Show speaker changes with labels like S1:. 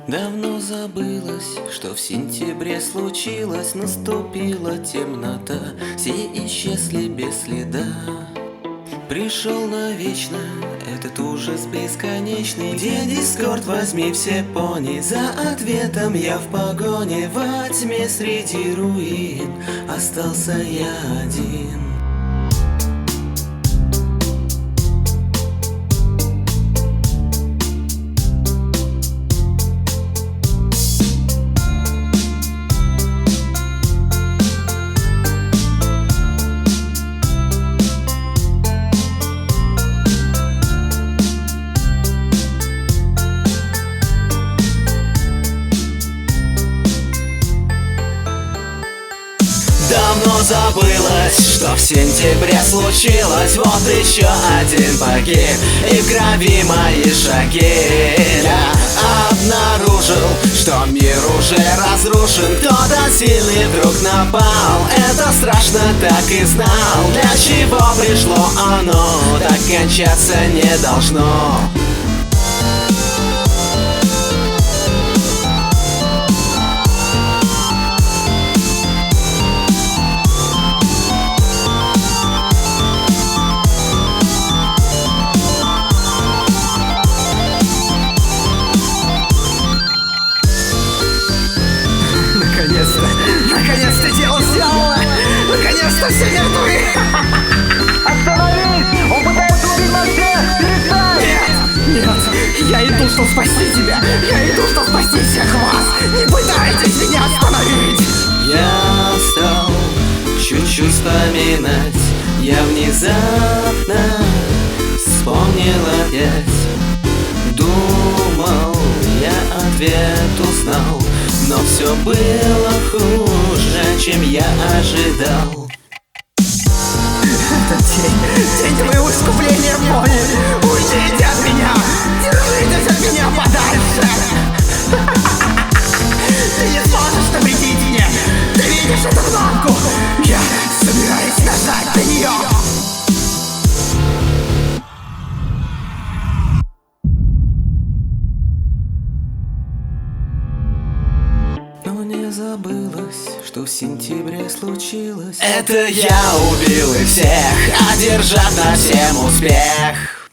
S1: Давно забылось, что в сентябре случилось. Наступила темнота, все исчезли без следа. Пришел навечно этот ужас бесконечный. Где дискорд, возьми все пони. За ответом я в погоне. Во тьме среди руин остался я один. Давно забылось, что в сентябре случилось. Вот еще один погиб, и в крови мои шаги. Я обнаружил, что мир уже разрушен. Кто-то сильный вдруг напал. Это страшно, так и знал. Для чего пришло оно, так кончаться не должно.
S2: Наконец-то дело сделано! Наконец-то все мертвы!
S3: Остановись! Он пытается убить нас всех! Перестань!
S2: Нет! Я иду, чтобы спасти тебя! Я иду, чтобы спасти всех вас! Не пытайтесь меня остановить!
S1: Я стал чуть-чуть вспоминать. Я внезапно вспомнил опять. Думал, я ответ узнал, но все было хуже, чем я ожидал.
S2: Это день моего искупления, пони! Уйдите от меня! Держитесь от меня подальше! Ты не сможешь навредить мне! Ты видишь эту кнопку? Я собираюсь нажать на нее!
S1: Но не забылось, что в сентябре случилось. Это я убил их всех, одержав над всем успех.